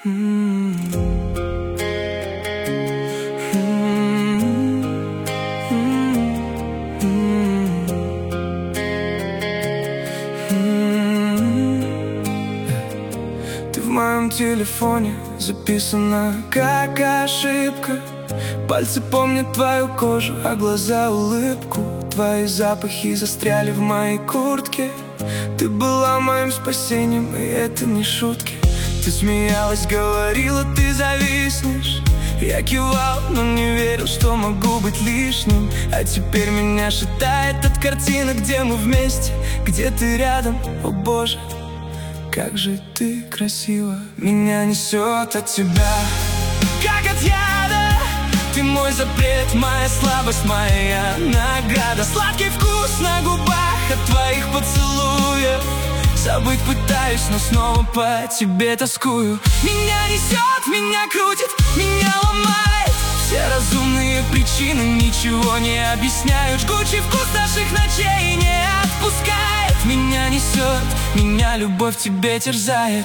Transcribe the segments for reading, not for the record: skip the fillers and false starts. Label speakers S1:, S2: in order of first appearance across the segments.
S1: Ты в моем телефоне записана как ошибка. Пальцы помнят твою кожу, а глаза улыбку. Твои запахи застряли в моей куртке. Ты была моим спасением, и это не шутки. Ты смеялась, говорила, ты зависнешь. Я кивал, но не верил, что могу быть лишним. А теперь меня шатает от картинок, где мы вместе, где ты рядом. О боже, как же ты красива. Меня несет от тебя, как от яда. Ты мой запрет, моя слабость, моя награда. Сладкий вкус на губах от твоих поцелуев. Забыть пытаюсь, но снова по тебе тоскую. Меня несет, меня крутит, меня ломает. Все разумные причины ничего не объясняют. Жгучий вкус наших ночей не отпускает. Меня несет, меня любовь тебе терзает.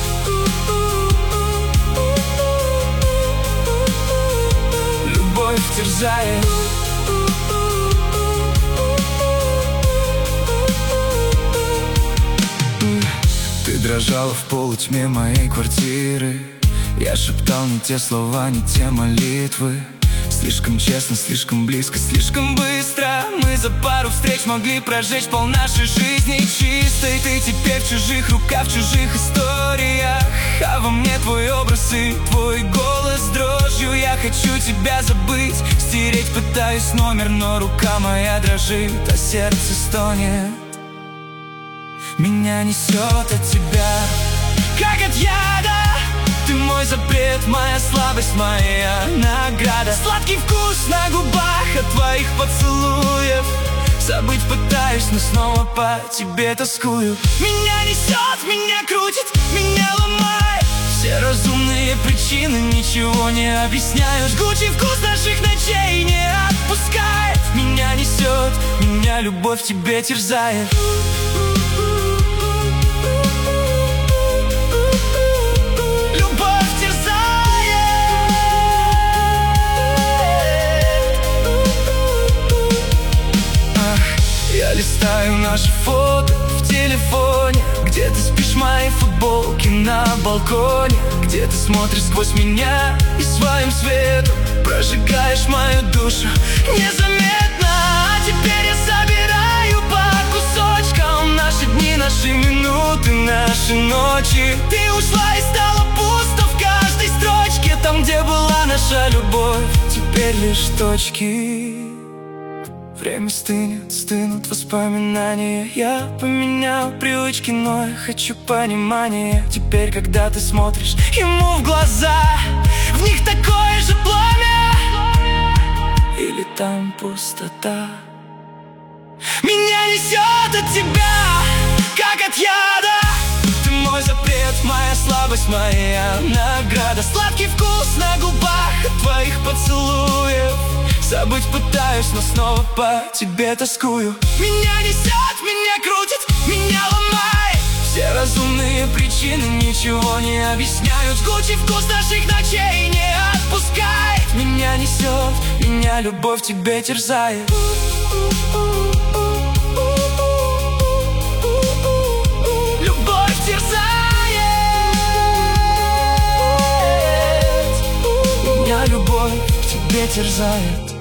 S1: Любовь терзает. Ты дрожала в полутьме моей квартиры. Я шептал не те слова, не те молитвы. Слишком честно, слишком близко, слишком быстро. Мы за пару встреч могли прожечь пол нашей жизни чистой. Ты теперь в чужих руках, в чужих историях. А во мне твой образ и твой голос дрожью. Я хочу тебя забыть, стереть пытаюсь номер, но рука моя дрожит, а сердце стонет. Меня несет от тебя, как от яда. Ты мой запрет, моя слабость, моя награда. Сладкий вкус на губах от твоих поцелуев. Забыть пытаюсь, но снова по тебе тоскую. Меня несет, меня крутит, меня ломает. Все разумные причины ничего не объясняют. Жгучий вкус наших ночей не отпускает. Меня несет, меня любовь тебе терзает. Я листаю наши фото в телефоне, где ты спишь в моей футболке на балконе, где ты смотришь сквозь меня и своим светом прожигаешь мою душу незаметно. А теперь я собираю по кусочкам наши дни, наши минуты, наши ночи. Ты ушла и стало пусто в каждой строчке. Там, где была наша любовь, теперь лишь точки. Время стынет, стынут воспоминания. Я поменял привычки, но я хочу понимания. Теперь, когда ты смотришь ему в глаза, в них такое же пламя, или там пустота. Меня несет от тебя, как от яда. Ты мой запрет, моя слабость, моя награда. Сладкий вкус на губах от твоих поцелуев. Забыть пытаюсь, но снова по тебе тоскую. Меня несет, меня крутит, меня ломает. Все разумные причины ничего не объясняют. Жгучий вкус наших ночей не отпускает. Меня несет, меня любовь тебе терзает. Любовь терзает. Меня любовь тебе терзает.